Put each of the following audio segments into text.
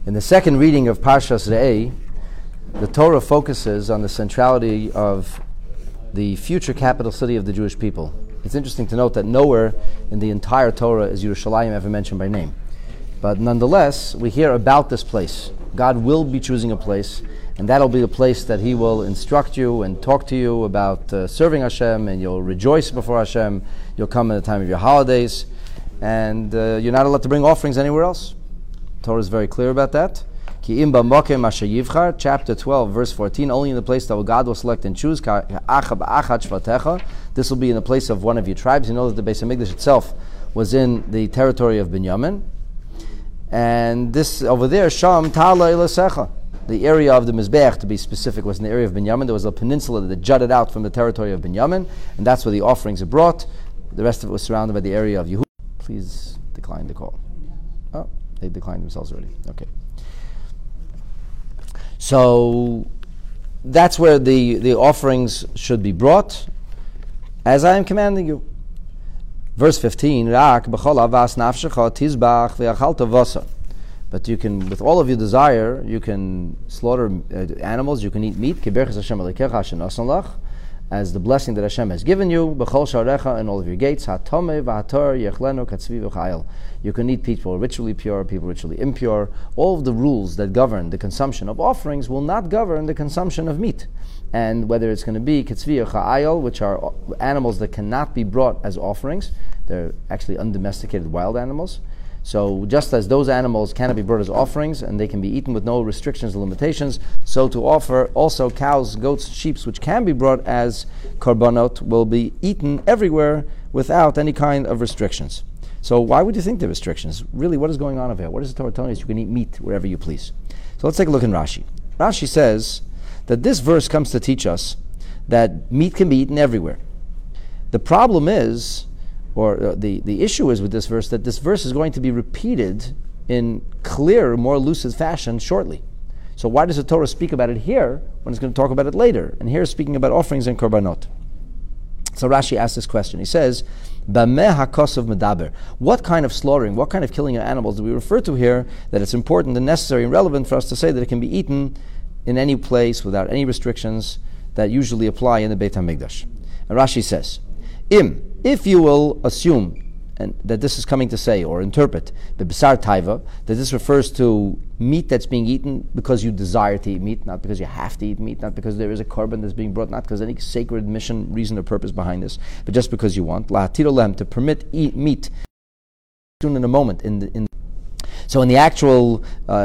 In the second reading of Parshas Re'eh, the Torah focuses on the centrality of the future capital city of the Jewish people. It's interesting to note that nowhere in the entire Torah is Yerushalayim ever mentioned by name. But nonetheless, we hear about this place. God will be choosing a place, and that'll be a place that He will instruct you and talk to you about serving Hashem, and you'll rejoice before Hashem. You'll come at the time of your holidays, and you're not allowed to bring offerings anywhere else. The Torah is very clear about that. Ki im b'mokem asher yivchar, chapter 12, verse 14, only in the place that God will select and choose. This will be in the place of one of your tribes. You know that the Beis Hamikdash itself was in the territory of Binyamin. And this over there, Sham Ta'ala Ilasecha, the area of the Mizbeach, to be specific, was in the area of Binyamin. There was a peninsula that jutted out from the territory of Binyamin, and that's where the offerings are brought. The rest of it was surrounded by the area of Yehuda. Please decline the call. Oh, they declined themselves already. Okay. So that's where the offerings should be brought, as I am commanding you. Verse 15, Rak b'chol avas nafshecha tizbach ve'achalta vasa. But you can, with all of your desire, you can slaughter animals, you can eat meat, kiberchas Hashem alekecha shenasan lach, as the blessing that Hashem has given you, b'chol sharecha, in all of your gates, hatome v'hator yechlenu katzvi v'chayil. You can eat people ritually pure, people ritually impure. All of the rules that govern the consumption of offerings will not govern the consumption of meat. And whether it's going to be katzvi or cha'ayil, which are animals that cannot be brought as offerings, they're actually undomesticated wild animals. So just as those animals cannot be brought as offerings and they can be eaten with no restrictions or limitations, so to offer also cows, goats, sheep, which can be brought as korbanot, will be eaten everywhere without any kind of restrictions. So why would you think there are restrictions? Really, what is going on over here? What is the Torah telling us? You can eat meat wherever you please. So let's take a look in Rashi. Rashi says that this verse comes to teach us that meat can be eaten everywhere. The problem is, or the issue is with this verse, that this verse is going to be repeated in clear, more lucid fashion shortly. So why does the Torah speak about it here when it's going to talk about it later? And here it's speaking about offerings and korbanot. So Rashi asks this question. He says, Bameh hakosov medaber. What kind of slaughtering, what kind of killing of animals do we refer to here that it's important and necessary and relevant for us to say that it can be eaten in any place without any restrictions that usually apply in the Beit HaMikdash? And Rashi says, if you will assume and that this is coming to say or interpret the B'sar Taiva, that this refers to meat that's being eaten because you desire to eat meat, not because you have to eat meat, not because there is a korban that's being brought, not because any sacred mission, reason, or purpose behind this, but just because you want. La'atiro lehem, to permit eat meat soon in a moment. So in the actual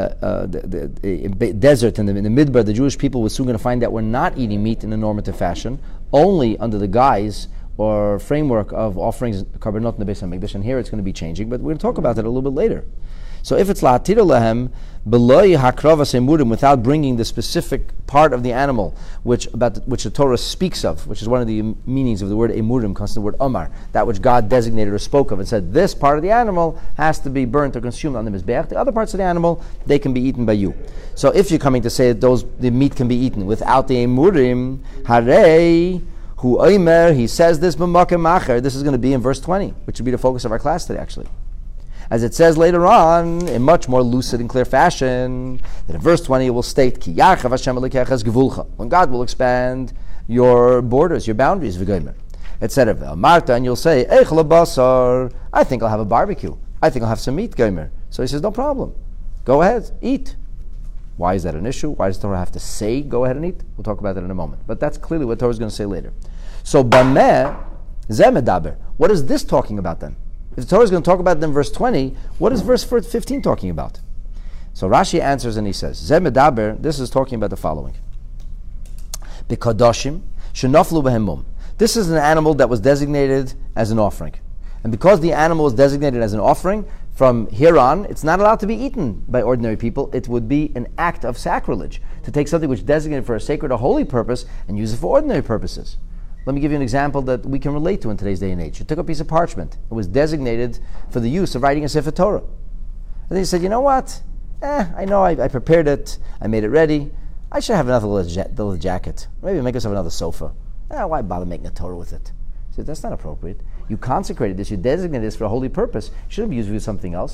desert, in the Midbar, the Jewish people were soon going to find that we're not eating meat in a normative fashion, only under the guise or framework of offerings korbanot in the Beis Hamikdash, and here it's going to be changing, but we're going to talk about it a little bit later. So if it's la'atiro lehem b'loi hakravas emurim, without bringing the specific part of the animal which the Torah speaks of, which is one of the meanings of the word emurim, comes from the word omar, that which God designated or spoke of and said this part of the animal has to be burnt or consumed on the mizbeach. The other parts of the animal, they can be eaten by you. So if you're coming to say that the meat can be eaten without the emurim, harei Hu Omer, he says this b'makom macher. This is going to be in verse 20, which will be the focus of our class today, actually. As it says later on, in much more lucid and clear fashion, that in verse 20 it will state, Ki yarchav Hashem elokecha gevulcha, when God will expand your borders, your boundaries, v'gomer, etc. Marta, and you'll say, Eich labasar, I think I'll have a barbecue. I think I'll have some meat, gomer. So he says, no problem. Go ahead, eat. Why is that an issue? Why does the Torah have to say, go ahead and eat? We'll talk about that in a moment. But that's clearly what the Torah is going to say later. So, Bameh zeh medaber. What is this talking about then? If the Torah is going to talk about it in verse 20, what is verse 15 talking about? So Rashi answers and he says, Zeh medaber, this is talking about the following. B'kadoshim shenaflu behemum. This is an animal that was designated as an offering. And because the animal is designated as an offering, from here on, it's not allowed to be eaten by ordinary people. It would be an act of sacrilege to take something which is designated for a sacred or holy purpose and use it for ordinary purposes. Let me give you an example that we can relate to in today's day and age. You took a piece of parchment. It was designated for the use of writing a Sefer Torah. And then you said, you know what? I know I prepared it. I made it ready. I should have another little jacket. Maybe make us another sofa. Why bother making a Torah with it? So that's not appropriate. You consecrated this, you designated this for a holy purpose. It shouldn't be used for something else.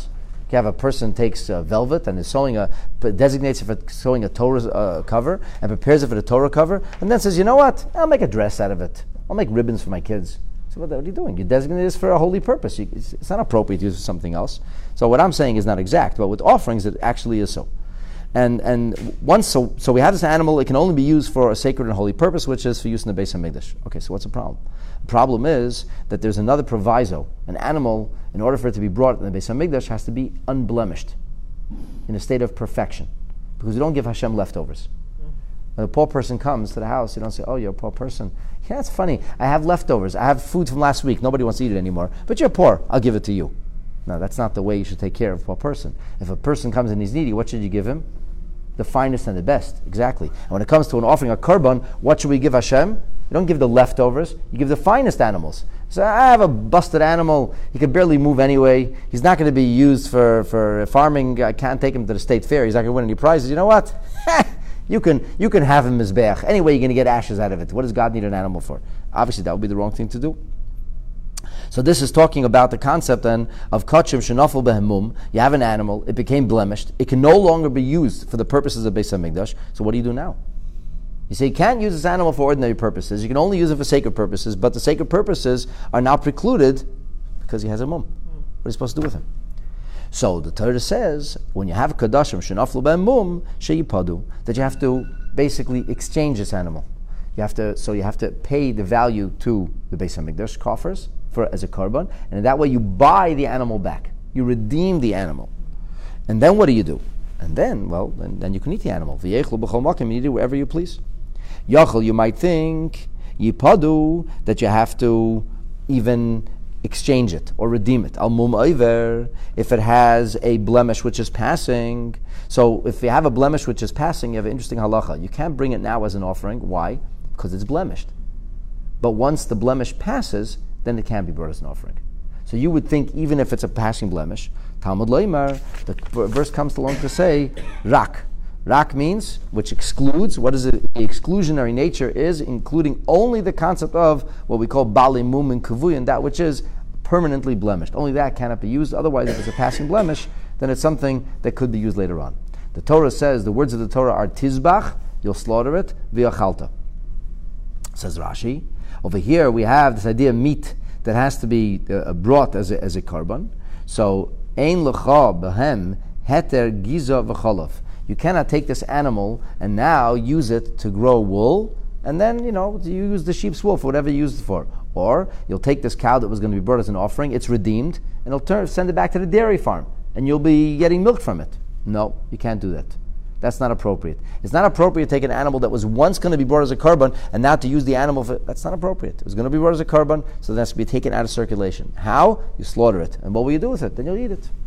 You have a person takes velvet and is designates it for sewing a Torah cover and prepares it for the Torah cover, and then says, you know what? I'll make a dress out of it. I'll make ribbons for my kids. So what are you doing? You designate this for a holy purpose. It's not appropriate to use it for something else. So what I'm saying is not exact, but with offerings it actually is so. And once so we have this animal, it can only be used for a sacred and holy purpose, which is for use in the Beis HaMikdash. Okay, so what's the problem? The problem is that there's another proviso. An animal, in order for it to be brought in the Beis HaMikdash, has to be unblemished, in a state of perfection, because we don't give Hashem leftovers. When a poor person comes to the house, you don't say, oh, you're a poor person. Yeah, it's funny. I have leftovers. I have food from last week. Nobody wants to eat it anymore. But you're poor. I'll give it to you. No, that's not the way you should take care of a poor person. If a person comes and he's needy, what should you give him? The finest and the best. Exactly. And when it comes to an offering, a korban, what should we give Hashem? You don't give the leftovers. You give the finest animals. So I have a busted animal. He can barely move anyway. He's not going to be used for farming. I can't take him to the state fair. He's not going to win any prizes. You know what? You can have him mizbeach. Anyway, you're going to get ashes out of it. What does God need an animal for? Obviously, that would be the wrong thing to do. So this is talking about the concept then of kachim shenafel behemum. You have an animal, it became blemished. It can no longer be used for the purposes of Beis HaMikdash. So what do you do now? You say you can't use this animal for ordinary purposes. You can only use it for sacred purposes, but the sacred purposes are now precluded because he has a mum. What are you supposed to do with him? So the Torah says, when you have kadashim shenaflu behemum sheyipadu, that you have to basically exchange this animal. You have to pay the value to the Beis HaMikdash coffers as a korban, and in that way you buy the animal back. You redeem the animal. And then what do you do? And then, then you can eat the animal. V'yechlu b'chol makom, you eat it wherever you please. Yachol, you might think, yipadu, that you have to even exchange it or redeem it. Al mum oiver, if it has a blemish which is passing. So if you have a blemish which is passing, you have an interesting halacha. You can't bring it now as an offering. Why? Because it's blemished. But once the blemish passes, then it can be brought as an offering. So you would think, even if it's a passing blemish, Talmud Leimar, the verse comes along to say, rak. Rak means, which excludes, what is it? The exclusionary nature is including only the concept of what we call bali mum and kavuyan, that which is permanently blemished. Only that cannot be used. Otherwise, if it's a passing blemish, then it's something that could be used later on. The Torah says, the words of the Torah are tizbach, you'll slaughter it, v'yachalta. Says Rashi. Over here we have this idea of meat that has to be brought as a korban. So, ein lecha behem heter giza v'cholav. You cannot take this animal and now use it to grow wool, and then, you use the sheep's wool for whatever you use it for. Or, you'll take this cow that was going to be brought as an offering, it's redeemed, and send it back to the dairy farm, and you'll be getting milk from it. No, you can't do that. That's not appropriate. It's not appropriate to take an animal that was once going to be brought as a korban and now to use the animal for... That's not appropriate. It was going to be brought as a korban, so that's to be taken out of circulation. How? You slaughter it. And what will you do with it? Then you'll eat it.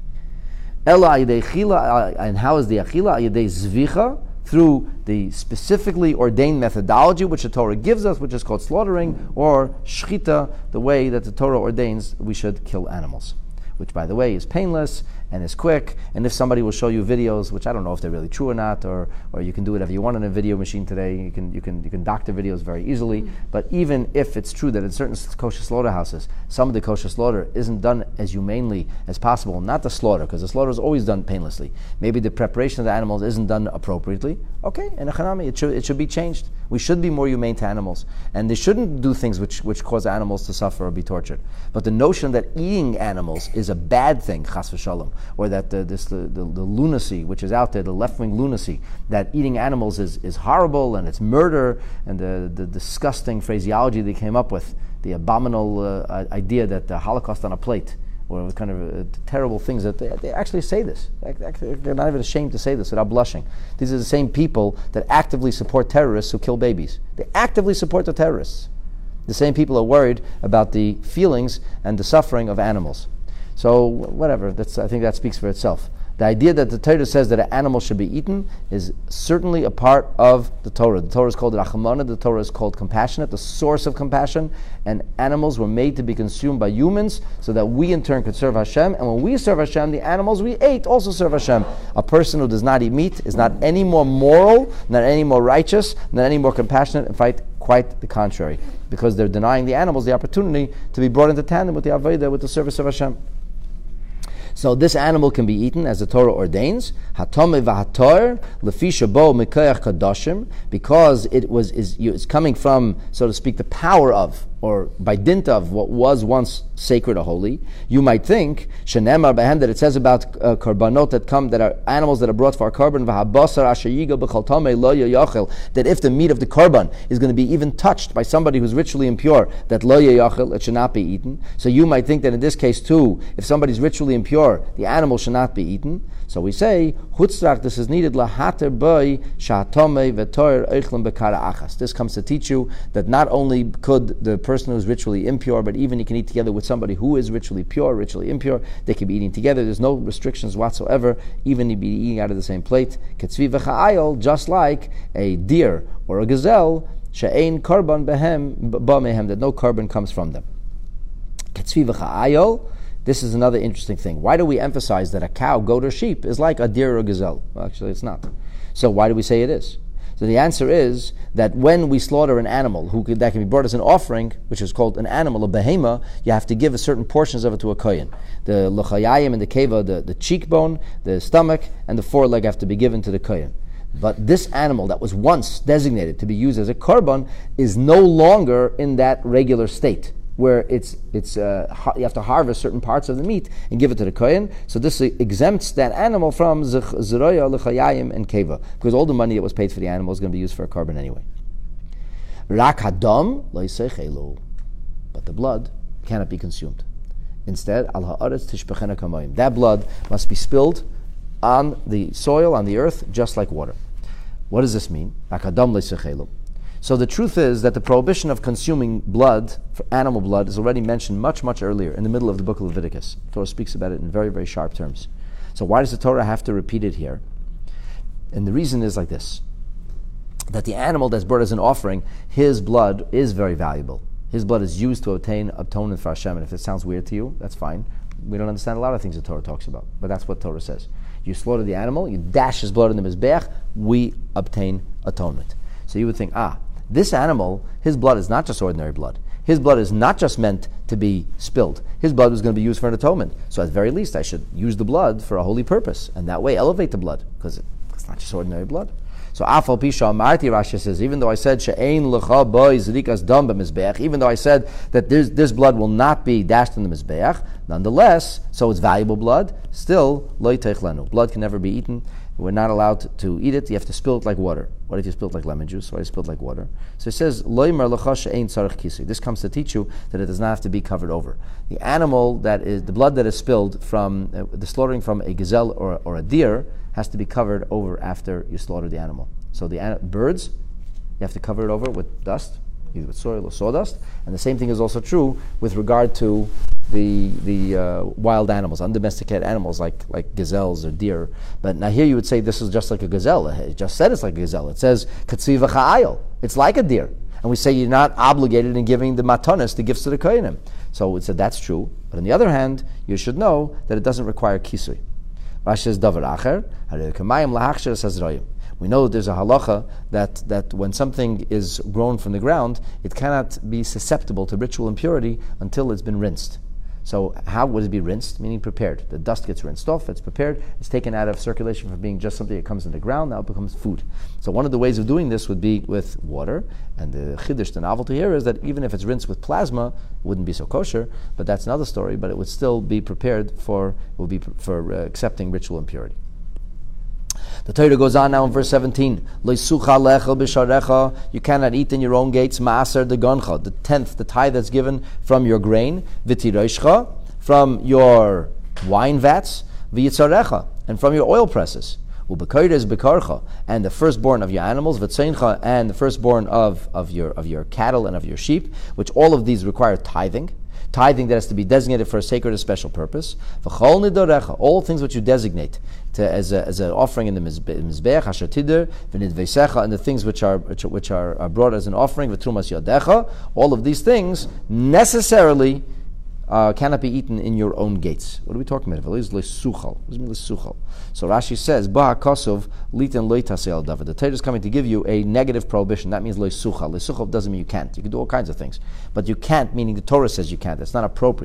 And how is the achila? Ayidei zvicha, through the specifically ordained methodology which the Torah gives us, which is called slaughtering, or shchita, the way that the Torah ordains we should kill animals. Which, by the way, is painless and is quick. And if somebody will show you videos, which I don't know if they're really true or not, or you can do whatever you want on a video machine today. You can doctor videos very easily. Mm-hmm. But even if it's true that in certain kosher slaughterhouses, some of the kosher slaughter isn't done as humanely as possible, not the slaughter, because the slaughter is always done painlessly. Maybe the preparation of the animals isn't done appropriately. Okay, in a chanami, it should be changed. We should be more humane to animals, and they shouldn't do things which cause animals to suffer or be tortured. But the notion that eating animals is a bad thing, chas v'shalom, or that the lunacy which is out there, the left-wing lunacy, that eating animals is horrible and it's murder, and the disgusting phraseology they came up with, the abominable idea that the Holocaust on a plate, or kind of terrible things that they actually say this. They're not even ashamed to say this without blushing. These are the same people that actively support terrorists who kill babies. They actively support the terrorists. The same people are worried about the feelings and the suffering of animals. So whatever, I think that speaks for itself. The idea that the Torah says that an animal should be eaten is certainly a part of the Torah. The Torah is called Rachamana, the Torah is called compassionate, the source of compassion, and animals were made to be consumed by humans so that we in turn could serve Hashem, and when we serve Hashem, the animals we ate also serve Hashem. A person who does not eat meat is not any more moral, not any more righteous, not any more compassionate, in fact, quite the contrary, because they're denying the animals the opportunity to be brought into tandem with the Avodah, with the service of Hashem. So this animal can be eaten as the Torah ordains, hatome v'hator lefi shabo mikoyach kadoshim, because it's coming from, so to speak, the power of, or by dint of, what was once sacred or holy. You might think shenemar behem, that it says about korbanot that are animals that are brought for our korban, v'habasar asher yigal b'chol tamei lo yachel, that if the meat of the korban is going to be even touched by somebody who's ritually impure, that lo yachel, it should not be eaten. So you might think that in this case too, if somebody's ritually impure, the animal should not be eaten. So we say, hutzrak, this is needed, lahater boy shahatome v'tor eichlem bekara achas. This comes to teach you that not only could the person who is ritually impure, but even he can eat together with somebody who is ritually pure, ritually impure. They can be eating together. There's no restrictions whatsoever. Even he'd be eating out of the same plate. Ketzvi v'cha'ayol, just like a deer or a gazelle, she'ein korban behem ba mehem, that no korban comes from them. Ketzvi v'cha'ayol. This is another interesting thing. Why do we emphasize that a cow, goat, or sheep is like a deer or a gazelle? Well, actually, it's not. So why do we say it is? So the answer is that when we slaughter an animal that can be brought as an offering, which is called an animal, a behema, you have to give a certain portions of it to a kohen. The lechayayim and the keva, the cheekbone, the stomach, and the foreleg have to be given to the kohen. But this animal that was once designated to be used as a korban is no longer in that regular state, where you have to harvest certain parts of the meat and give it to the kohen. So this exempts that animal from zeroya, lechayayim, and keva, because all the money that was paid for the animal is going to be used for a korban anyway. Rak hadam lo yisechelu, but the blood cannot be consumed. Instead, al haaretz tishbechena kamayim. That blood must be spilled on the soil, on the earth, just like water. What does this mean? Rak hadam lo yisechelu. So the truth is that the prohibition of consuming blood, animal blood, is already mentioned much, much earlier in the middle of the book of Leviticus. The Torah speaks about it in very, very sharp terms. So why does the Torah have to repeat it here? And the reason is like this, that the animal that's brought as an offering, his blood is very valuable. His blood is used to obtain atonement for Hashem. And if it sounds weird to you, that's fine. We don't understand a lot of things the Torah talks about, but that's what Torah says. You slaughter the animal, you dash his blood in the mizbeach, we obtain atonement. So you would think, this animal, his blood is not just ordinary blood. His blood is not just meant to be spilled. His blood was going to be used for an atonement. So at the very least, I should use the blood for a holy purpose, and that way elevate the blood, because it's not just ordinary blood. So Afal Pisha Amarti, Rashi says, even though I said she'ein lecha boy zrikas dam b'mizbeach, even though I said that this blood will not be dashed in the mizbeach, nonetheless, so it's valuable blood, still lo yiteich lenu. Blood can never be eaten. We're not allowed to eat it. You have to spill it like water. What if you spill it like lemon juice? What if you spill it like water? So it says, this comes to teach you that it does not have to be covered over. The animal the blood that is spilled from the slaughtering from a gazelle or a deer has to be covered over after you slaughter the animal. So the birds, you have to cover it over with dust, either with soil or sawdust. And the same thing is also true with regard to the wild animals, undomesticated animals like gazelles or deer. But now here you would say this is just like a gazelle. It just said it's like a gazelle. It says katzvi v'cha'ayil. It's like a deer. And we say you're not obligated in giving the matanas, the gifts to the kohenim. So it said that's true. But on the other hand, you should know that it doesn't require kisui. Rashi says davar acher, kamayim lahachsher sazroyim. We know that there's a halacha that when something is grown from the ground, it cannot be susceptible to ritual impurity until it's been rinsed. So how would it be rinsed? Meaning prepared. The dust gets rinsed off, it's prepared, it's taken out of circulation from being just something that comes in the ground, now it becomes food. So one of the ways of doing this would be with water, and the chiddush, the novelty here is that even if it's rinsed with plasma, it wouldn't be so kosher, but that's another story, but it would still be prepared for accepting ritual impurity. The Torah goes on now in verse 17. You cannot eat in your own gates maaser de goncha, the tenth, the tithe that's given from your grain, v'tiroshcha, from your wine vats, v'yitzarecha, and from your oil presses, u'bekoides bekarcha, and the firstborn of your animals, v'tzeincha, and the firstborn of your cattle and of your sheep, which all of these require tithing that has to be designated for a sacred and special purpose. V'chol nidorecha, all things which you designate as an offering in the mizbeach, asher tider, v'nidveisecha, and the things which are brought as an offering, v'trumas yadecha, all of these things necessarily cannot be eaten in your own gates. What are we talking about? What does it mean lesuchal? So Rashi says, Ba kosov litin loitasel davar. The Torah is coming to give you a negative prohibition. That means lesuchal. Lesuchal doesn't mean you can't. You can do all kinds of things, but you can't, meaning the Torah says you can't. It's not appropriate.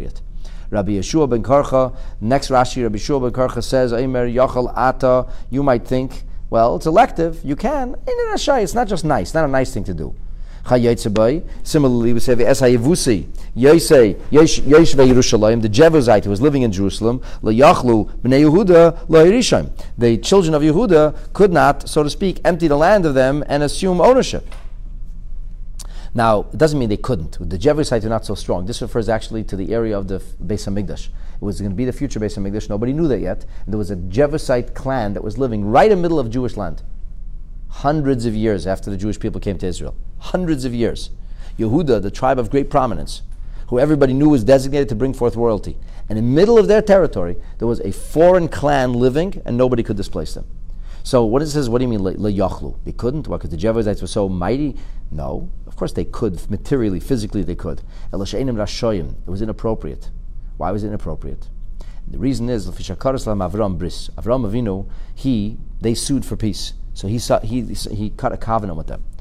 Rabbi Yeshua ben Karcha, next Rashi, Rabbi Yeshua ben Karcha says, Eimer Yachal Ata, you might think, well, it's elective, you can. It's not just nice, not a nice thing to do. Similarly, we say the Esayevusi, Yeshve Yerushalayim, the Jebusite who was living in Jerusalem, L'Yachlu Bnei Yehuda L'Yerishim. The children of Yehuda could not, so to speak, empty the land of them and assume ownership. Now, it doesn't mean they couldn't. The Jebusites are not so strong. This refers actually to the area of the Beis HaMikdash. It was going to be the future Beis HaMikdash. Nobody knew that yet. And there was a Jebusite clan that was living right in the middle of Jewish land. Hundreds of years after the Jewish people came to Israel. Hundreds of years. Yehuda, the tribe of great prominence, who everybody knew was designated to bring forth royalty. And in the middle of their territory, there was a foreign clan living, and nobody could displace them. So what it says, what do you mean, le'yachlu? They couldn't? Why? Because the Jebusites were so mighty? No. Of course they could, materially, physically they could. It was inappropriate. Why was it inappropriate? The reason is, Avram Avinu, they sued for peace. So he cut a covenant with them.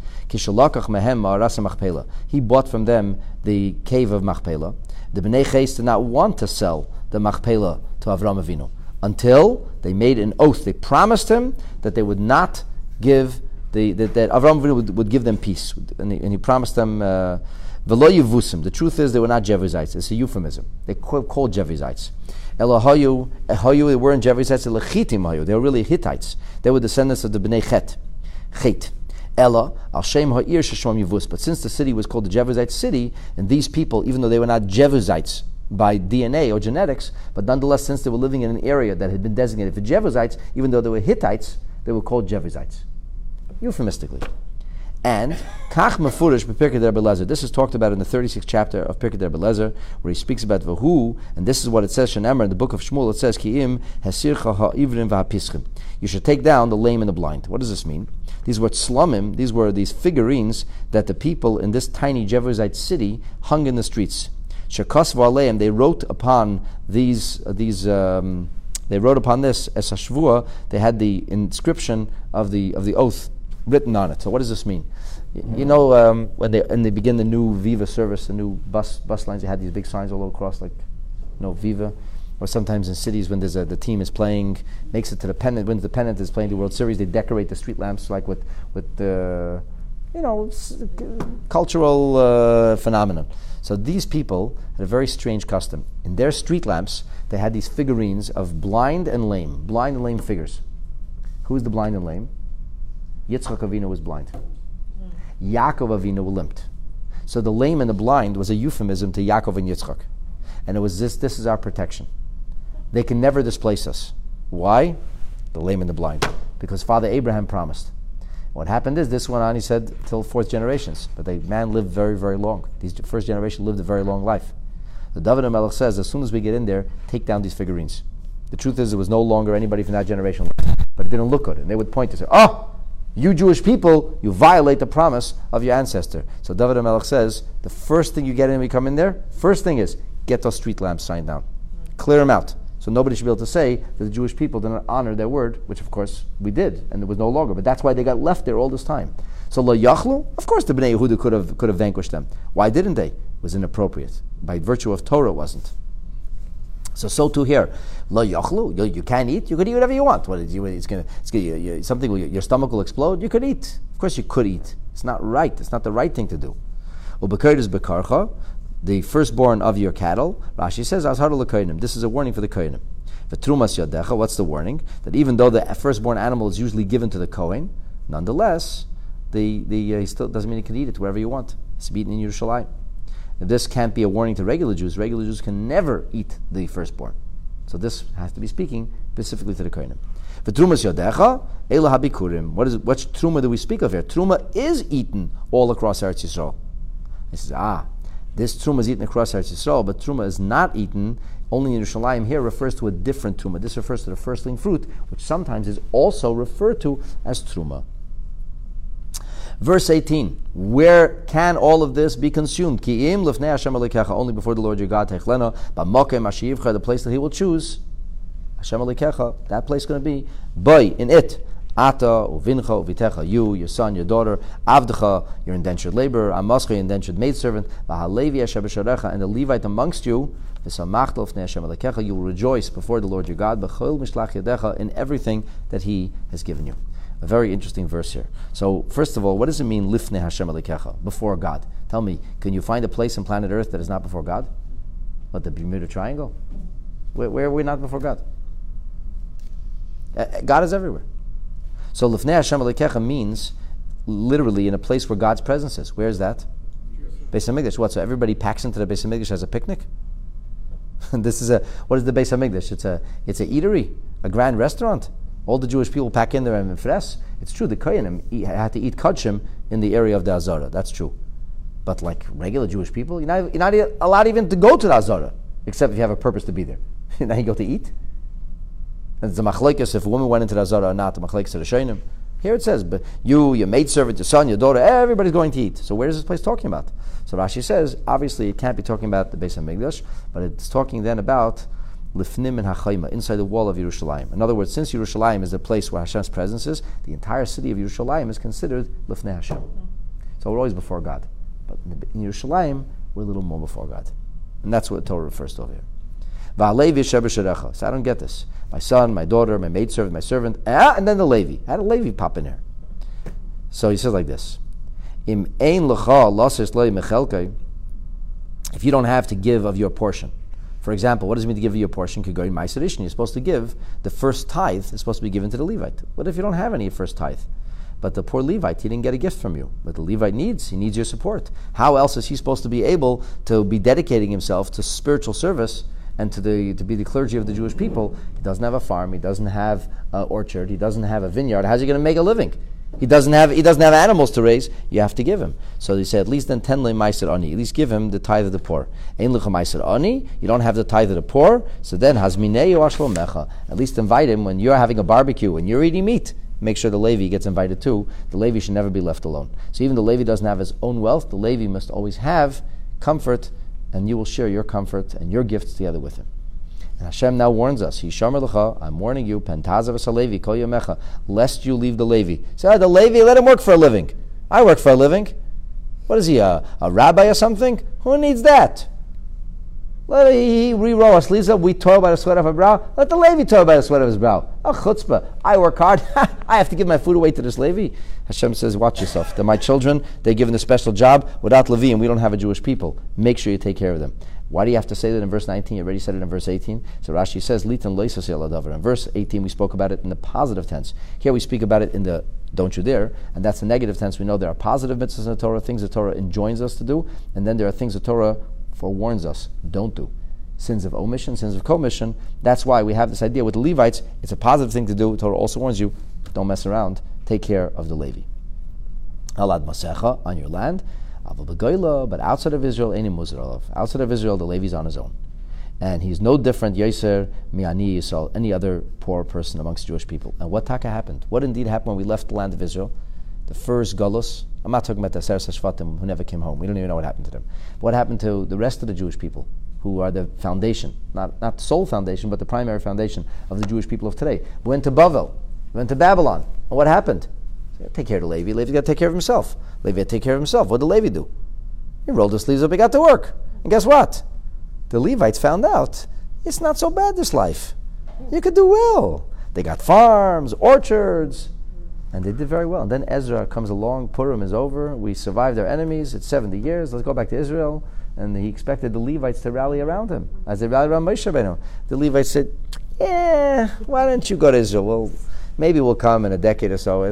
He bought from them the cave of Machpelah. The Bnei Ches did not want to sell the Machpelah to Avram Avinu until they made an oath. They promised him that they would not give that Avram Avinu would give them peace, and he promised them v'lo yivusim. The truth is they were not Jebusites. It's a euphemism. They called Jebusites. Elohayu, they weren't Jebusites. Elechitim hayu. They were really Hittites. They were descendants of the Bnei Chet. Ella al shem ha'ir sheshom yivus. But since the city was called the Jebusite city, and these people, even though they were not Jebusites by DNA or genetics, but nonetheless, since they were living in an area that had been designated for Jebusites, even though they were Hittites, they were called Jebusites, euphemistically. And Kach Mefurish b'Pirkei Rebbe Lezer. This is talked about in the 36th chapter of Pirkei Rebbe Lezer, where he speaks about Vahu, and this is what it says. Shenemer in the book of Shmuel. It says Ki'im Hesircha ha'ivrim v'hapischim. You should take down the lame and the blind. What does this mean? These were tzlamim. These were these figurines that the people in this tiny Jebusite city hung in the streets. Shekos v'aleim. They wrote upon these. They wrote upon this as a shvua. They had the inscription of the oath written on it. So what does this mean? You know, when they begin the new Viva service, the new bus lines, they had these big signs all across, like, Viva. Or sometimes in cities when the team is playing, makes it to the pennant, wins the pennant, is playing the World Series, they decorate the street lamps like with cultural phenomenon. So these people had a very strange custom. In their street lamps, they had these figurines of blind and lame figures. Who is the blind and lame? Yitzchak Avinu was blind. Yaakov Avinu limped. So the lame and the blind was a euphemism to Yaakov and Yitzchak. And it was this is our protection. They can never displace us. Why? The lame and the blind. Because Father Abraham promised. What happened is, this went on, he said, till fourth generations. But the man lived very, very long. These first generation lived a very long life. The David HaMelech says, as soon as we get in there, take down these figurines. The truth is, there was no longer anybody from that generation left. But it didn't look good. And they would point to say, you Jewish people, you violate the promise of your ancestor. So David HaMelech says, the first thing you get in when you come in there, first thing is, get those street lamps signed down. Clear them out. So nobody should be able to say that the Jewish people did not honor their word, which of course we did, and there was no longer. But that's why they got left there all this time. So Lo Yachlu, of course the Bnei Yehuda could have vanquished them. Why didn't they? It was inappropriate. By virtue of Torah, it wasn't. So too here, Lo Yachlu, you can't eat. You could eat whatever you want. What is your stomach will explode. You could eat. Of course you could eat. It's not right. It's not the right thing to do. Ubekayr is bekarcha, the firstborn of your cattle. Rashi says, Azhar l'kohenim. This is a warning for the kohenim. V'trumas yadecha. What's the warning? That even though the firstborn animal is usually given to the kohen, nonetheless, he still doesn't mean he can eat it wherever you want. It's eaten in Yerushalayim. This can't be a warning to regular Jews. Regular Jews can never eat the firstborn. So this has to be speaking specifically to the kohenim. V'trumas yadecha ela habikurim. What truma do we speak of here? Truma is eaten all across Eretz Yisrael. He says, this truma is eaten across Eretz Yisrael, but truma is not eaten only in Yerushalayim. Here refers to a different truma. This refers to the firstling fruit, which sometimes is also referred to as truma. Verse 18, where can all of this be consumed? Ki'im lifnei Hashem Elokecha, only before the Lord your God, techleno, b'mokem ashiyivcha, the place that He will choose, Hashem Elokecha, that place is going to be, by, in it, Ata, uvincha, uvitecha, you, your son, your daughter, avdecha, your indentured laborer, amascha, your indentured maidservant, v'halevi asher b'sharecha, and the Levite amongst you, v'samachta l'fnei Hashem Elokecha, you will rejoice before the Lord your God, b'chol mishlach yadecha, in everything that He has given you. A very interesting verse here. So, first of all, what does it mean, lifnei Hashem Elokecha, before God? Tell me, can you find a place on planet Earth that is not before God? What, the Bermuda Triangle? Where are we not before God? God is everywhere. So Lifnei Hashem Elokecha means literally in a place where God's presence is. Where is that? Beis HaMikdash. What? So everybody packs into the Beis HaMikdash as a picnic? What is the Beis HaMikdash? It's a eatery, a grand restaurant. All the Jewish people pack in there and fresh. It's true, the Kohanim had to eat kodshim in the area of the Azara. That's true. But like regular Jewish people, you're not allowed even to go to the Azara, except if you have a purpose to be there. Now you go to eat. And it's a machlekes if a woman went into the Azara or not, the machlekes of the Shainim. Here it says, but you, your maidservant, your son, your daughter, everybody's going to eat. So where is this place talking about? So Rashi says, obviously it can't be talking about the Beis HaMikdash, but it's talking then about Lifnim and Hachayma, inside the wall of Yerushalayim. In other words, since Yerushalayim is the place where Hashem's presence is, the entire city of Yerushalayim is considered Lifnei Hashem. So we're always before God. But in Yerushalayim, we're a little more before God. And that's what the Torah refers to over here. So I don't get this. My son, my daughter, my maidservant, my servant, and then the Levi. How did Levi pop in here? So he says like this: if you don't have to give of your portion, for example, what does it mean to give of your portion? You're supposed to give the first tithe is supposed to be given to the Levite. What if you don't have any first tithe? But the poor Levite, he didn't get a gift from you. But the Levite he needs your support. How else is he supposed to be able to be dedicating himself to spiritual service and to be the clergy of the Jewish people? He doesn't have a farm, he doesn't have an orchard, he doesn't have a vineyard. How's he going to make a living? He doesn't have animals to raise. You have to give him. So they said, at least then 10 le meiser ani. At least give him the tithe of the poor. Ein lecha meiser ani. You don't have the tithe of the poor. So then hazminei ashlo mecha. At least invite him when you're having a barbecue, when you're eating meat. Make sure the Levi gets invited too. The Levi should never be left alone. So even the Levi doesn't have his own wealth, the Levi must always have comfort, and you will share your comfort and your gifts together with him. And Hashem now warns us, Hishamar lecha, I'm warning you, Pentazav Levi, Kol Yamecha, lest you leave the Levi. Say, the Levi, let him work for a living. I work for a living. What is he, a rabbi or something? Who needs that? Let he re-roll our sleeves up, we toil by the sweat of our brow. Let the Levi toil by the sweat of his brow. Oh, chutzpah, I work hard. I have to give my food away to this Levi. Hashem says, watch yourself. They're my children. They're given a special job. Without Levi, and we don't have a Jewish people. Make sure you take care of them. Why do you have to say that in verse 19? You already said it in verse 18. So Rashi says, Litan loisas yaladavar. In verse 18, we spoke about it in the positive tense. Here we speak about it in the don't you dare, and that's the negative tense. We know there are positive mitzvahs in the Torah, things the Torah enjoins us to do, and then there are things the Torah forewarns us, don't do. Sins of omission, sins of commission. That's why we have this idea with the Levites. It's a positive thing to do. The Torah also warns you, don't mess around. Take care of the Levi. Alad masecha, on your land. But outside of Israel, outside of Israel, the Levi's on his own. And he's no different, Yeser, Mi'ani Yisrael, any other poor person amongst Jewish people. And what taka happened? What indeed happened when we left the land of Israel? The first Galus. I'm not talking about the Aseres HaShvatim who never came home. We don't even know what happened to them. What happened to the rest of the Jewish people who are the foundation, not the sole foundation, but the primary foundation of the Jewish people of today? We went to Bavel, we went to Babylon. And what happened? Take care of the Levi. Levi's got to take care of himself. Levi had to take care of himself. What did Levi do? He rolled his sleeves up, he got to work. And guess what? The Levites found out, it's not so bad this life. You could do well. They got farms, orchards, and they did very well. And then Ezra comes along, Purim is over, we survived our enemies, it's 70 years, let's go back to Israel. And he expected the Levites to rally around him. As they rallied around Moshe Rabbeinu, the Levites said, why don't you go to Israel? Well, maybe we'll come in a decade or so.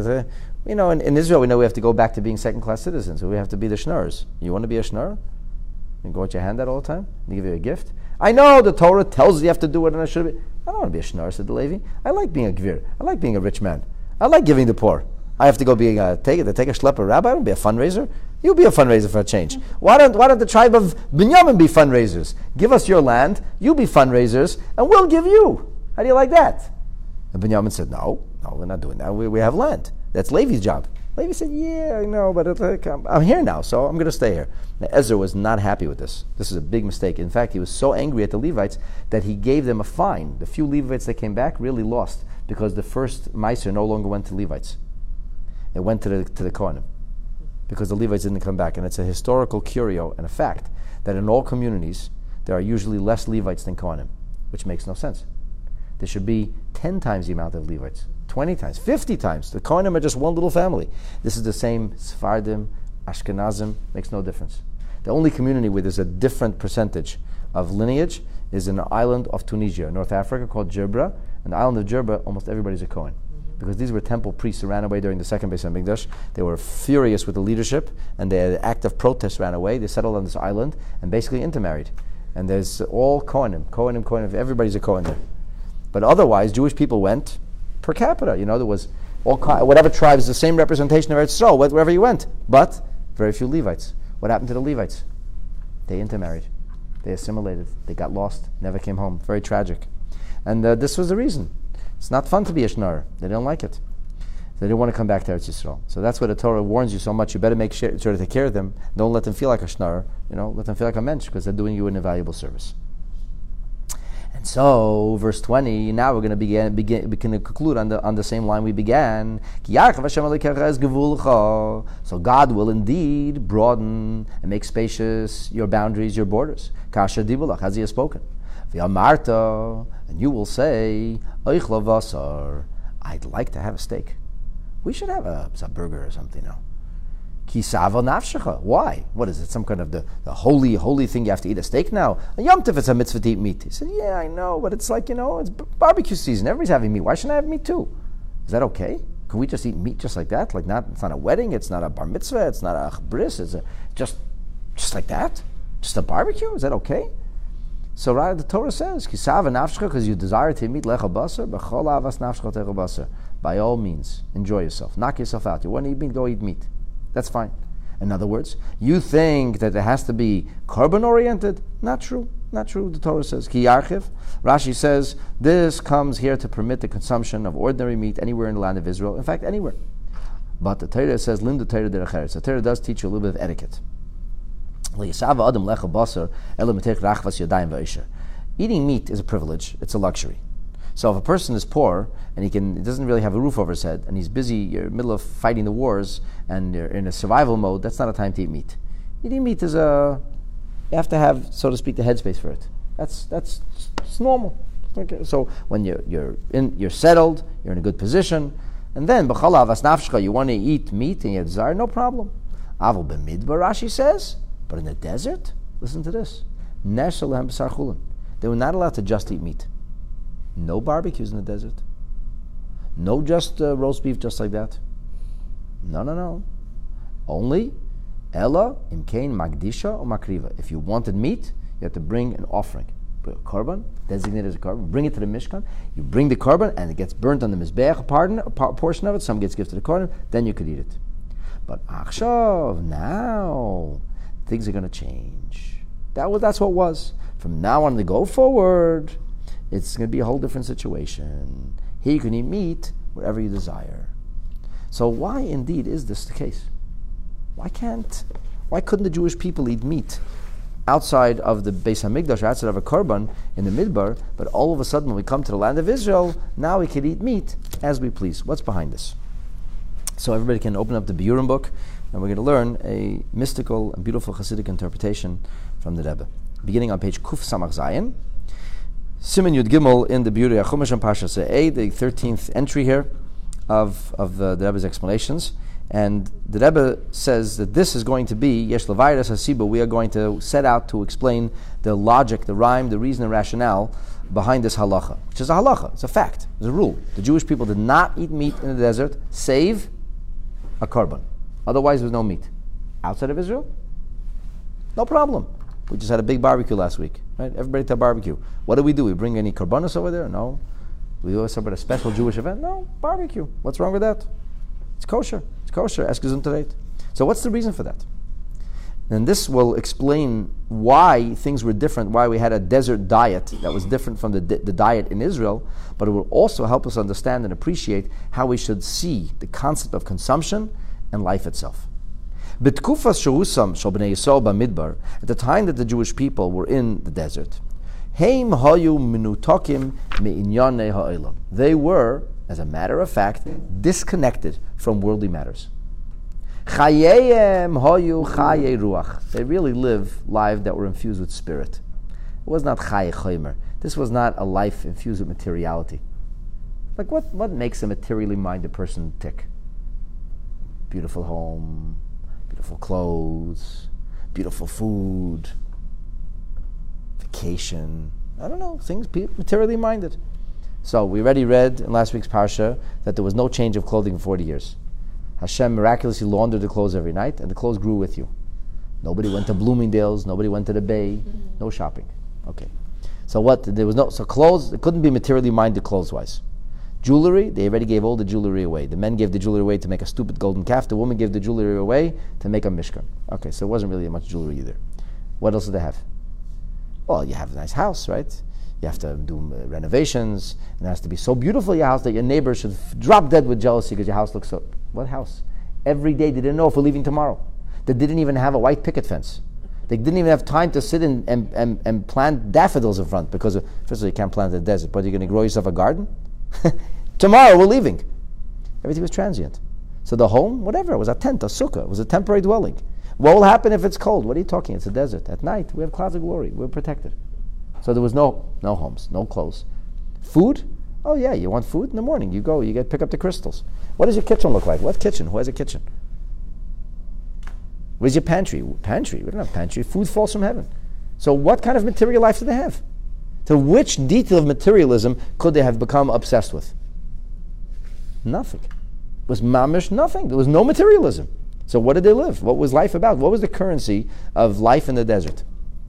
In Israel, we know we have to go back to being second-class citizens. So we have to be the schnurrs. You want to be a schnurr? You go with your hand out all the time? They give you a gift? I know the Torah tells you have to do it, and I should be. I don't want to be a schnurr, said the Levi. I like being a gvir. I like being a rich man. I like giving the poor. I have to go take a schlepper rabbi. I don't be a fundraiser. You be a fundraiser for a change. Why don't the tribe of Binyamin be fundraisers? Give us your land, you be fundraisers, and we'll give you. How do you like that? And Binyamin said, no, we're not doing that. We have land. That's Levi's job. Levi said, yeah, I know, but I'm here now, so I'm going to stay here. Now, Ezra was not happy with this. This is a big mistake. In fact, he was so angry at the Levites that he gave them a fine. The few Levites that came back really lost. because the first Meiser no longer went to Levites. It went to the Kohanim, because the Levites didn't come back. And it's a historical curio and a fact that in all communities, there are usually less Levites than Kohanim, which makes no sense. There should be 10 times the amount of Levites, 20 times, 50 times. The Kohanim are just one little family. This is the same Sephardim, Ashkenazim, makes no difference. The only community where there's a different percentage of lineage is in the island of Tunisia, North Africa, called Jerba. And the island of Jerba, almost everybody's a Kohen. Because these were temple priests who ran away during the second Beis HaMikdash. They were furious with the leadership, and they had an act of protest, ran away. They settled on this island and basically intermarried. And there's all Kohanim, everybody's a Kohen there. But otherwise, Jewish people went per capita. There was whatever tribes, the same representation of Eretz Yisrael, wherever you went. But very few Levites. What happened to the Levites? They intermarried. They assimilated. They got lost. Never came home. Very tragic. And this was the reason. It's not fun to be a Shnar. They don't like it. They don't want to come back to Eretz Yisrael. So that's why the Torah warns you so much. You better make sure to take care of them. Don't let them feel like a Shnar. Let them feel like a mensch, because they're doing you an invaluable service. And so, verse 20. Now we're going to conclude on the same line we began. So God will indeed broaden and make spacious your boundaries, your borders. Kasha dibulach, as He has spoken. V'amarta, and you will say, Oichla vasar, I'd like to have a steak. We should have a burger or something now. Kisava nafshecha. Why? What is it? Some kind of the holy thing you have to eat a steak now? A Yom Tov, it's a mitzvah to eat meat. He said, yeah, I know, but it's like, it's barbecue season. Everybody's having meat. Why shouldn't I have meat too? Is that okay? Can we just eat meat just like that? It's not a wedding, it's not a bar mitzvah, it's not a bris, it's just like that? Just a barbecue? Is that okay? So the Torah says, Kisava nafshecha, because you desire to eat lecha basar, b'chol avas nafshecha techa basar. By all means, enjoy yourself. Knock yourself out. You want to eat meat, go eat meat. That's fine. In other words, you think that it has to be carbon-oriented? Not true. Not true. The Torah says, Ki yarchiv. Rashi says, this comes here to permit the consumption of ordinary meat anywhere in the land of Israel. In fact, anywhere. But the Torah says, Lim the Torah derech. The Torah does teach you a little bit of etiquette. Eating meat is a privilege. It's a luxury. So if a person is poor and he doesn't really have a roof over his head, and he's busy, you're in the middle of fighting the wars, and you're in a survival mode, that's not a time to eat meat. Eating meat is you have to have, so to speak, the headspace for it. That's it's normal. Okay. So when you're settled, you're in a good position, and then you want to eat meat and you desire, no problem. Avol b'midbar, Rashi says, but in the desert, listen to this. They were not allowed to just eat meat. No barbecues in the desert. No just roast beef just like that. No. Only Ella, Imkain, Magdisha, or Makriva. If you wanted meat, you had to bring an offering. Bring a korban, designated as a korban, bring it to the Mishkan. You bring the korban and it gets burnt on the Mizbeach, a portion of it, some gets given to the korban, then you could eat it. But Achshav, now, things are going to change. That's what was. From now on to go forward, it's going to be a whole different situation. Here you can eat meat wherever you desire. So why indeed is this the case? Why couldn't the Jewish people eat meat outside of the Beis HaMikdash, or outside of a korban in the Midbar, but all of a sudden when we come to the land of Israel, now we can eat meat as we please? What's behind this? So everybody can open up the Biurim book, and we're going to learn a mystical and beautiful Hasidic interpretation from the Rebbe. Beginning on page Kuf Samach Zayin, Siman Yud Gimel in the Biurei HaChumash and Parsha Se'eh, the 13th entry here of the Rebbe's explanations. And the Rebbe says that this is going to be Yesh Levayras Hasiba. We are going to set out to explain the logic, the rhyme, the reason and rationale behind this halacha, which is a halacha. It's a fact. It's a rule. The Jewish people did not eat meat in the desert, save a korban. Otherwise, there's no meat. Outside of Israel, no problem. We just had a big barbecue last week, right? Everybody to a barbecue. What do? We bring any korbanos over there? No. We always celebrate a special Jewish event? No. Barbecue. What's wrong with that? It's kosher. It's kosher. Ask Gesundheit. So what's the reason for that? And this will explain why things were different, why we had a desert diet that was different from the diet in Israel, but it will also help us understand and appreciate how we should see the concept of consumption and life itself. At the time that the Jewish people were in the desert, they were as a matter of fact, disconnected from worldly matters. Chayeyem hoyu chaye ruach. They really live lives that were infused with spirit. It was not chaye chomer. This was not a life infused with materiality. Like what makes a materially minded person tick? Beautiful home, beautiful clothes, beautiful food, vacation. I don't know, things materially minded. So we already read in last week's parsha that there was no change of clothing for 40 years. Hashem miraculously laundered the clothes every night, and the clothes grew with you. Nobody went to Bloomingdale's, nobody went to the Bay, no shopping. Okay. So clothes, it couldn't be materially minded clothes-wise. Jewelry, they already gave all the jewelry away. The men gave the jewelry away to make a stupid golden calf. The woman gave the jewelry away to make a mishkan. Okay, so it wasn't really much jewelry either. What else did they have? Well, you have a nice house, right? You have to do renovations, and it has to be so beautiful, your house, that your neighbor should drop dead with jealousy because your house looks so... What house? Every day they didn't know if we're leaving tomorrow. They didn't even have a white picket fence. They didn't even have time to sit and plant daffodils in front, because first of all, you can't plant in the desert, but you're going to grow yourself a garden? Tomorrow we're leaving. Everything was transient. So the home, whatever, it was a tent, a sukkah, it was a temporary dwelling. What will happen if it's cold? What are you talking? It's a desert. At night, we have clouds of glory. We're protected. So there was no homes, no clothes. Food? Oh yeah, you want food? In the morning, you go, pick up the crystals. What does your kitchen look like? What kitchen? Who has a kitchen? Where's your pantry? Pantry? We don't have pantry. Food falls from heaven. So what kind of material life do they have? To which detail of materialism could they have become obsessed with? Nothing. It was mamish nothing. There was no materialism. So what did they live? What was life about? What was the currency of life in the desert?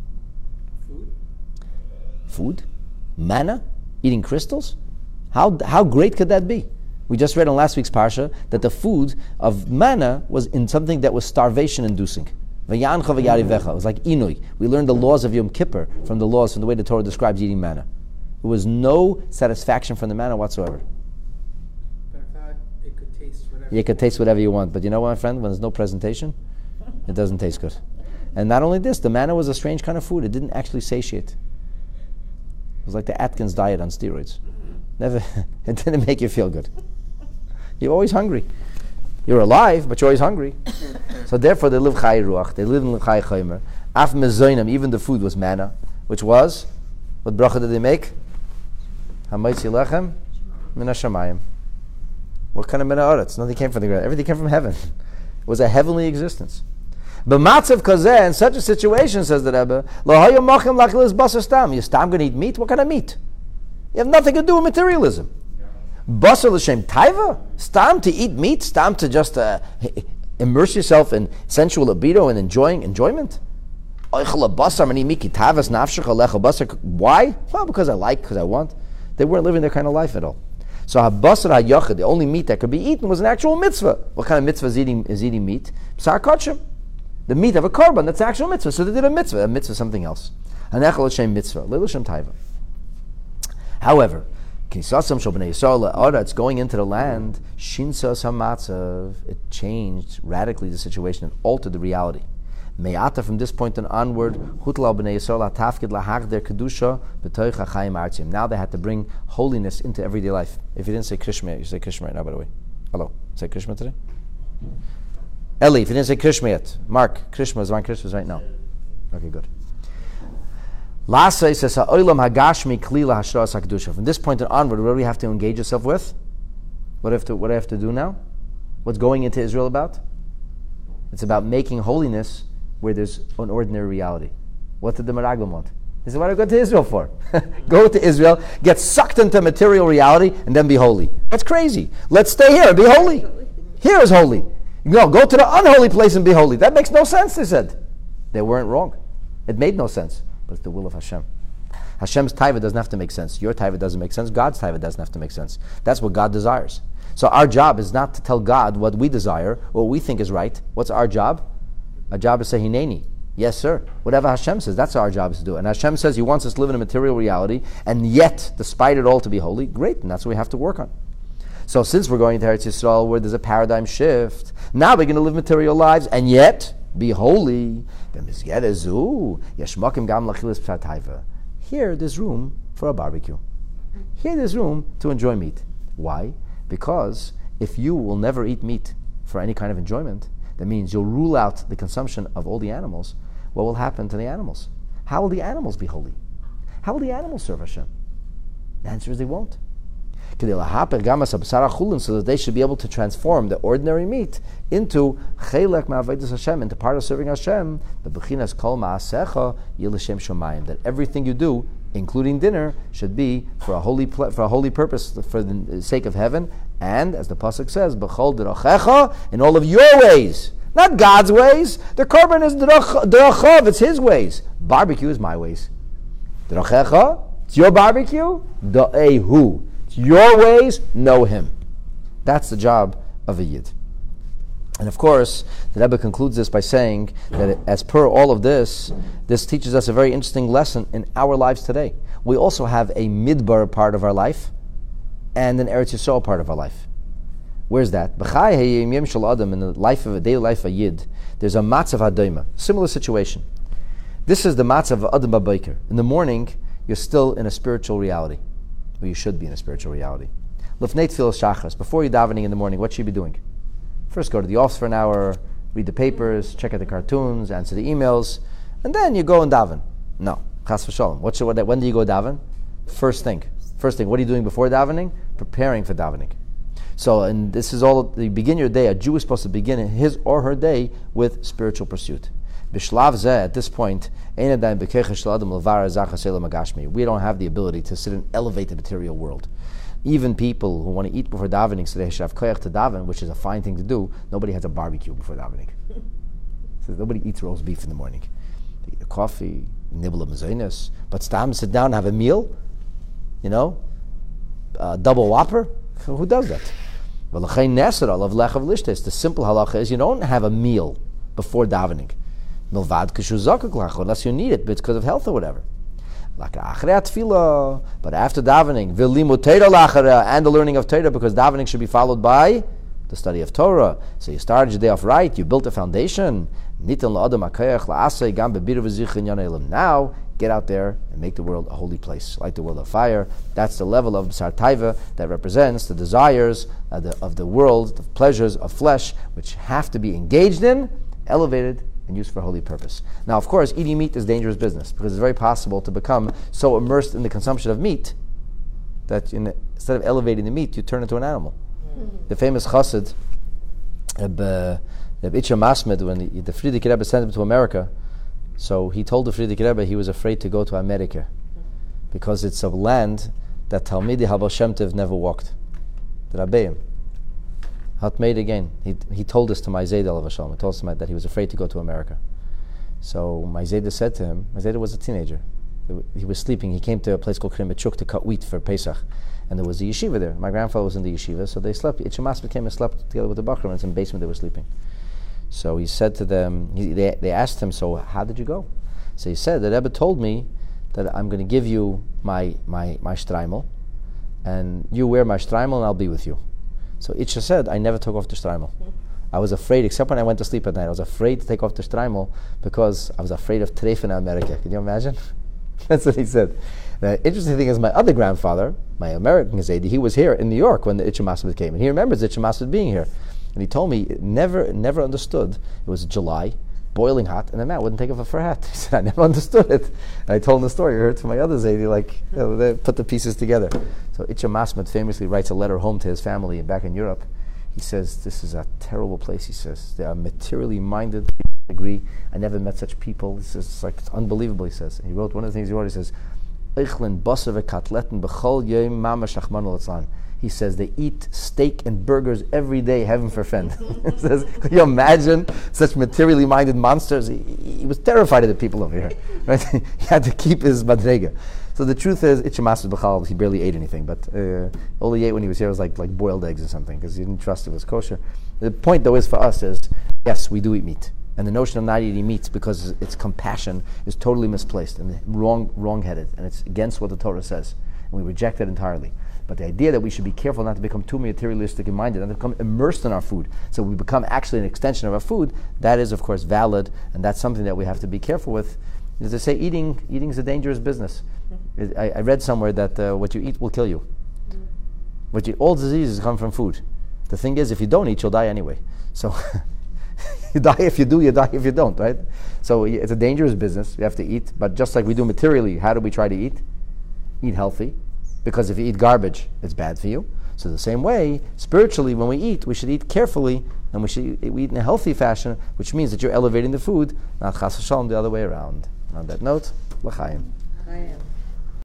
Food? Manna? Eating crystals? How great could that be? We just read in last week's parsha that the food of manna was in something that was starvation-inducing. It was like Inui. We learned the laws of Yom Kippur from the way the Torah describes eating manna. There was no satisfaction from the manna whatsoever. But I thought it could taste whatever. You could taste whatever you want, but you know what, my friend? When there's no presentation, it doesn't taste good. And not only this, the manna was a strange kind of food. It didn't actually satiate. It was like the Atkins diet on steroids. Never. It didn't make you feel good. You're always hungry. You're alive, but you're always hungry. So therefore, they live chai ruach. They live in chai chomer. Af mezoinim. Even the food was manna, which was, what bracha did they make? Hamaitzi lechem min hashamayim. What kind of min haaretz? Nothing came from the ground. Everything came from heaven. It was a heavenly existence. B'matzav kazeh, in such a situation, says the Rebbe, lo hayu mochem lachilas basar stam. You stam going to eat meat? What kind of meat? You have nothing to do with materialism. Basar l'shem taiva? Stam to eat meat? Stam to just immerse yourself in sensual libido and enjoyment? Why? Well, because I like, because I want. They weren't living their kind of life at all. So habasar hayachid, the only meat that could be eaten, was an actual mitzvah. What kind of mitzvah is eating meat? B'sar kodshim. The meat of a korban, that's the actual mitzvah. So they did a mitzvah is something else. Hanechel l'shem mitzvah, l'shem taiva. However, it's going into the land, shinsas hamatzav, it changed radically the situation and altered the reality. Me'ata, from this point onward, hutlal b'nei Yisrael hatafkid lahagder kedusha b'toich hachayim artzim. Now they had to bring holiness into everyday life. If you didn't say Krishma, you say Krishma right now, by the way. Hello, say Krishma today? Eli, if you didn't say Krishma yet, Mark, Krishma is on Krishma's right now. Okay, good. Lasa says, "Ha'olam hagashmi klila hashras hakdusha." From this point onward, what do we have to engage yourself with? What do I have to do now? What's going into Israel about? It's about making holiness where there's an ordinary reality. What did the Meraglim want? This is what I go to Israel for. Go to Israel, get sucked into material reality, and then be holy. That's crazy. Let's stay here and be holy. Here is holy. No, go to the unholy place and be holy. That makes no sense, they said. They weren't wrong. It made no sense. But it's the will of Hashem. Hashem's taiva doesn't have to make sense. Your taiva doesn't make sense. God's taiva doesn't have to make sense. That's what God desires. So our job is not to tell God what we desire, what we think is right. What's our job? Our job is to say, Hineni. Yes, sir. Whatever Hashem says, that's our job is to do. And Hashem says He wants us to live in a material reality, and yet, despite it all, to be holy. Great, and that's what we have to work on. So since we're going to Eretz Yisrael, where there's a paradigm shift, now we're going to live material lives, and yet be holy. Here, there's room for a barbecue. Here, there's room to enjoy meat. Why? Because if you will never eat meat for any kind of enjoyment, that means you'll rule out the consumption of all the animals. What will happen to the animals? How will the animals be holy? How will the animals serve Hashem? The answer is they won't. So that they should be able to transform the ordinary meat into chelek ma'avodas Hashem, into part of serving Hashem. The bechinas kol ma'asecha yilashem shomayim. That everything you do, including dinner, should be for a holy purpose, for the sake of heaven. And as the pasuk says, b'chol derachecha, in all of your ways, not God's ways. The korban is derachav; it's His ways. Barbecue is my ways. Derachecha, it's your barbecue. Da'ehu. Your ways, know Him. That's the job of a Yid. And of course, the Rebbe concludes this by saying that as per all of this, this teaches us a very interesting lesson in our lives today. We also have a Midbar part of our life and an Eretz Yisrael part of our life. Where's that? In the life of a daily life of a Yid, there's a matzav hadoima, similar situation. This is the matzav of Adam Babaker. In the morning, you're still in a spiritual reality. Or you should be in a spiritual reality. Lifnei tfilas shachris, before you're davening in the morning, what should you be doing? First go to the office for an hour, read the papers, check out the cartoons, answer the emails, and then you go and daven. No, chas v'shalom. When do you go daven? First thing. What are you doing before davening? Preparing for davening. So, and this is all, you begin your day, a Jew is supposed to begin his or her day with spiritual pursuit. Bishlav zeh, at this point, we don't have the ability to sit and elevate the material world. Even people who want to eat before davening, so they have koyach to daven, which is a fine thing to do, nobody has a barbecue before davening. So nobody eats roast beef in the morning. They eat a coffee, nibble a mezainis, but sit down and have a meal, double whopper. Who does that? The simple halacha is you don't have a meal before davening. Unless you need it, but it's because of health or whatever. But after davening, and the learning of Torah, because davening should be followed by the study of Torah. So you started your day off right, you built a foundation. Now, get out there and make the world a holy place, light the world on fire. That's the level of B'sar Taiva that represents the desires of the world, the pleasures of flesh, which have to be engaged in, elevated, and used for a holy purpose. Now, of course, eating meat is dangerous business because it's very possible to become so immersed in the consumption of meat that instead of elevating the meat, you turn into an animal. The famous chassid, Reb Itcha Masmed, when the Frierdiker Rebbe sent him to America, so he told the Frierdiker Rebbe he was afraid to go to America because it's a land that Talmidei Habal Shem Tov never walked. The Rabbeim. Hat made again. He told this to my Zayda alav Hashalom. He told us that he was afraid to go to America. So my Zayda said to him, my Zayda was a teenager. He was sleeping. He came to a place called Krimitchuk to cut wheat for Pesach. And there was a yeshiva there. My grandfather was in the yeshiva, so they slept. Itchamas came and slept together with the Bachram, and it's in the basement they were sleeping. So he said to them, they asked him, so how did you go? So he said, the Rebbe told me that I'm going to give you my shtreimel, and you wear my shtreimel and I'll be with you. So Itcha said, I never took off the shtreimel. I was afraid, except when I went to sleep at night, I was afraid to take off the shtreimel because I was afraid of treif in America. Can you imagine? That's what he said. The interesting thing is my other grandfather, my American Zaydi, he was here in New York when the Itcha Masud came, and he remembers Itcha Masud being here. And he told me, never understood. It was July, boiling hot, and the man wouldn't take off a fur hat. He said, I never understood it. And I told him the story. I heard from my other Zaydi, they put the pieces together. So Itcha Masud famously writes a letter home to his family back in Europe. He says, this is a terrible place, he says. They are materially minded, people agree. I never met such people. He says, it's unbelievable, he says. And he wrote, one of the things he wrote, he says, he says they eat steak and burgers every day, heaven forfend. He says, can you imagine such materially minded monsters? He was terrified of the people over here. Right? He had to keep his madrega. So the truth is, Itcha Masud B'chal, he barely ate anything, but all he ate when he was here was like boiled eggs or something, because he didn't trust it was kosher. The point though is for us is, yes, we do eat meat. And the notion of not eating meat because it's compassion is totally misplaced and wrong-headed, and it's against what the Torah says. And we reject it entirely. But the idea that we should be careful not to become too materialistic in minded, not to become immersed in our food, so we become actually an extension of our food, that is of course valid, and that's something that we have to be careful with. As I say, eating is a dangerous business. I read somewhere that what you eat will kill you. All diseases come from food. The thing is, if you don't eat, you'll die anyway. So you die if you do, you die if you don't, right? So it's a dangerous business. We have to eat. But just like we do materially, how do we try to eat? Eat healthy. Because if you eat garbage, it's bad for you. So the same way, spiritually, when we eat, we should eat carefully, and we should eat in a healthy fashion, which means that you're elevating the food, not chas v'shalom the other way around. On that note, l'chaim.